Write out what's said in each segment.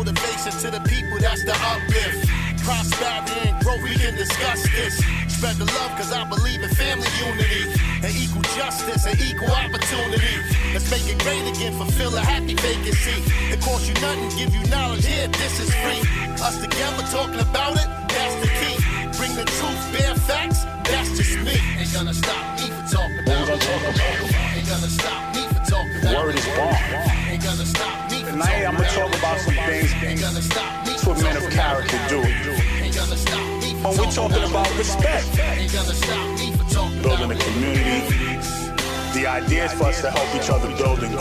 motivation to the people, that's the uplift. Prosperity and growth, we can discuss this. Spread the love, cause I believe in family unity and equal justice and equal opportunity. Let's make it great again, fulfill a happy vacancy. It costs you nothing, give you knowledge, here, this is free. Us together talking about it, that's the key. Bring the truth, bare facts, that's just me. Ain't gonna stop me for talking about it. Ain't gonna stop me for talking about it. Word is born. Ain't gonna stop me for talking about it. Tonight I'm gonna talk about some things that's what men of character do. When we're talking about respect, building a community, the idea is for us to help each other build and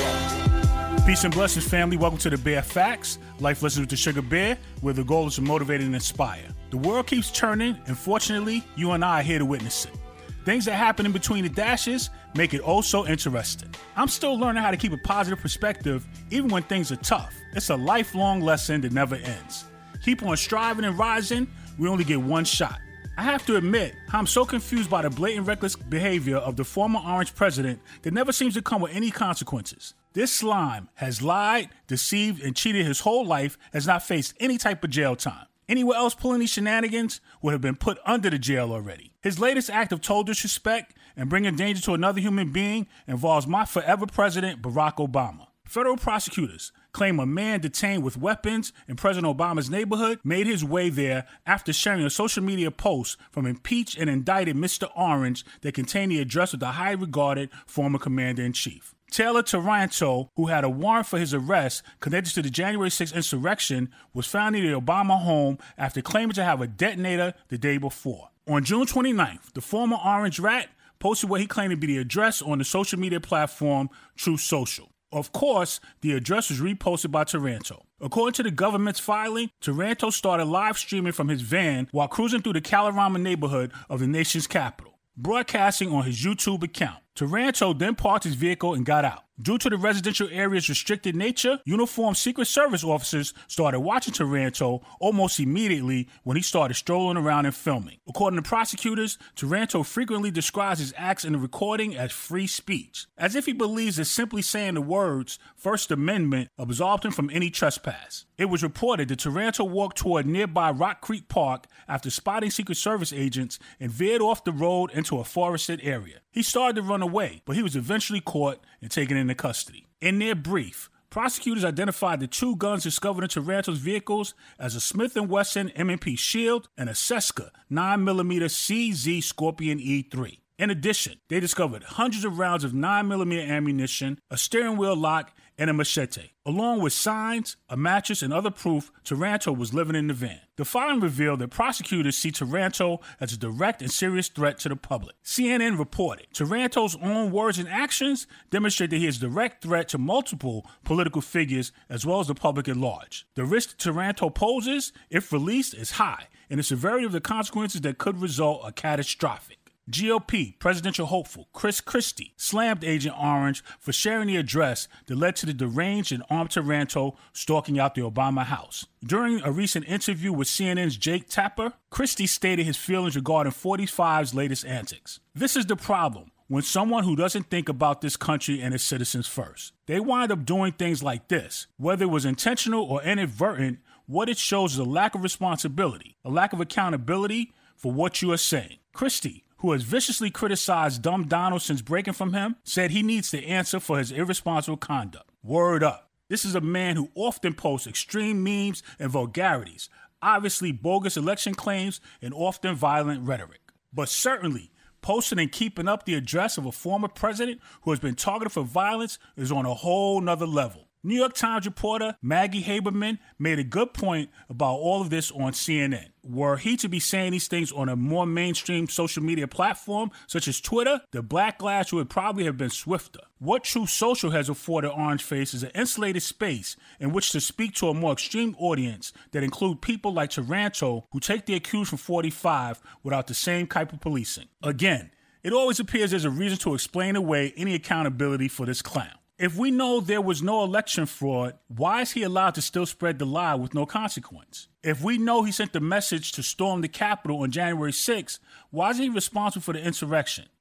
grow. Peace and blessings, family. Welcome to the Bear Facts, Life Lessons with the Sugar Bear, where the goal is to motivate and inspire. The world keeps turning, and fortunately, you and I are here to witness it. Things that happen in between the dashes make it oh so interesting. I'm still learning how to keep a positive perspective even when things are tough. It's a lifelong lesson that never ends. Keep on striving and rising, we only get one shot. I have to admit how I'm so confused by the blatant reckless behavior of the former Orange president that never seems to come with any consequences. This slime has lied, deceived, and cheated his whole life, has not faced any type of jail time. Anywhere else pulling these shenanigans would have been put under the jail already. His latest act of total disrespect and bringing danger to another human being involves my forever president, Barack Obama. Federal prosecutors claim a man detained with weapons in President Obama's neighborhood made his way there after sharing a social media post from impeached and indicted Mr. Orange that contained the address of the highly regarded former commander-in-chief. Taylor Taranto, who had a warrant for his arrest connected to the January 6th insurrection, was found near the Obama home after claiming to have a detonator the day before. On June 29th, the former Orange rat posted what he claimed to be the address on the social media platform Truth Social. Of course, the address was reposted by Taranto. According to the government's filing, Taranto started live streaming from his van while cruising through the Kalorama neighborhood of the nation's capital, broadcasting on his YouTube account. Taranto then parked his vehicle and got out. Due to the residential area's restricted nature, uniformed Secret Service officers started watching Taranto almost immediately when he started strolling around and filming. According to prosecutors, Taranto frequently describes his acts in the recording as free speech, as if he believes that simply saying the words First Amendment absolved him from any trespass. It was reported that Taranto walked toward nearby Rock Creek Park after spotting Secret Service agents and veered off the road into a forested area. He started to run away, but he was eventually caught and taken into custody. In their brief, prosecutors identified the two guns discovered in Taranto's vehicles as a Smith & Wesson M&P Shield and a Seska 9mm CZ Scorpion E3. In addition, they discovered hundreds of rounds of 9mm ammunition, a steering wheel lock, and a machete. Along with signs, a mattress, and other proof Taranto was living in the van. The filing revealed that prosecutors see Taranto as a direct and serious threat to the public. CNN reported Taranto's own words and actions demonstrate that he is a direct threat to multiple political figures as well as the public at large. The risk Taranto poses, if released, is high, and the severity of the consequences that could result are catastrophic. GOP presidential hopeful Chris Christie slammed Agent Orange for sharing the address that led to the deranged and armed Taranto stalking out the Obama house. During a recent interview with CNN's Jake Tapper, Christie stated his feelings regarding 45's latest antics. This is the problem when someone who doesn't think about this country and its citizens first. They wind up doing things like this. Whether it was intentional or inadvertent, what it shows is a lack of responsibility, a lack of accountability for what you are saying. Christie, who has viciously criticized Dumb Donald since breaking from him, said he needs to answer for his irresponsible conduct. Word up. This is a man who often posts extreme memes and vulgarities, obviously bogus election claims, and often violent rhetoric. But certainly, posting and keeping up the address of a former president who has been targeted for violence is on a whole nother level. New York Times reporter Maggie Haberman made a good point about all of this on CNN. Were he to be saying these things on a more mainstream social media platform, such as Twitter, the backlash would probably have been swifter. What Truth Social has afforded Orange Face is an insulated space in which to speak to a more extreme audience that include people like Taranto who take the accused from 45 without the same type of policing. Again, it always appears there's a reason to explain away any accountability for this clown. If we know there was no election fraud, why is he allowed to still spread the lie with no consequence? If we know he sent the message to storm the Capitol on January 6th, why is he responsible for the insurrection?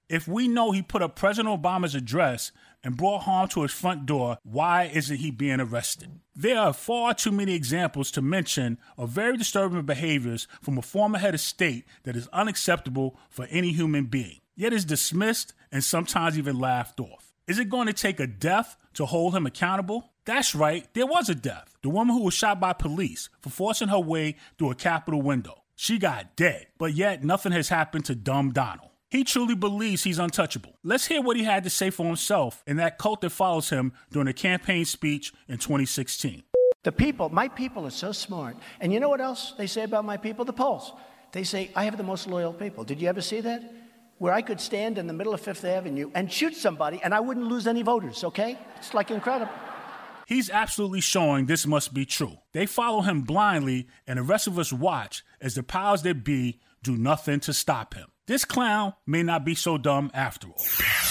If we know he put up President Obama's address and brought harm to his front door, why isn't he being arrested? There are far too many examples to mention of very disturbing behaviors from a former head of state that is unacceptable for any human being, yet is dismissed and sometimes even laughed off. Is it going to take a death to hold him accountable? That's right, there was a death. The woman who was shot by police for forcing her way through a Capitol window. She got dead, but yet nothing has happened to Dumb Donald. He truly believes he's untouchable. Let's hear what he had to say for himself and that cult that follows him during a campaign speech in 2016. The people, my people are so smart. And you know what else they say about my people? The polls. They say, I have the most loyal people. Did you ever see that? Where I could stand in the middle of Fifth Avenue and shoot somebody and I wouldn't lose any voters, okay? It's like incredible. He's absolutely showing this must be true. They follow him blindly, and the rest of us watch as the powers that be do nothing to stop him. This clown may not be so dumb after all.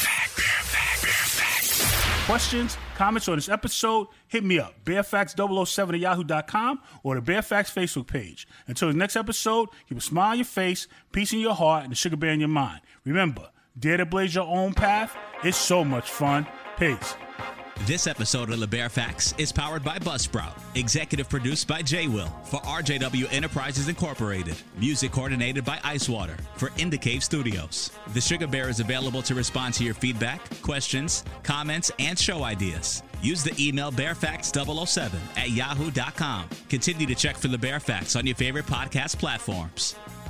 Questions, comments on this episode, hit me up, bearfacts007@yahoo.com or the Bear Facts Facebook page. Until the next episode, keep a smile on your face, peace in your heart, and the sugar bear in your mind. Remember, dare to blaze your own path. It's so much fun. Peace. This episode of The Bear Facts is powered by Buzzsprout, executive produced by J. Will for RJW Enterprises Incorporated, music coordinated by Icewater for Indicave Studios. The Sugar Bear is available to respond to your feedback, questions, comments, and show ideas. Use the email bearfacts007@yahoo.com. Continue to check for The Bear Facts on your favorite podcast platforms.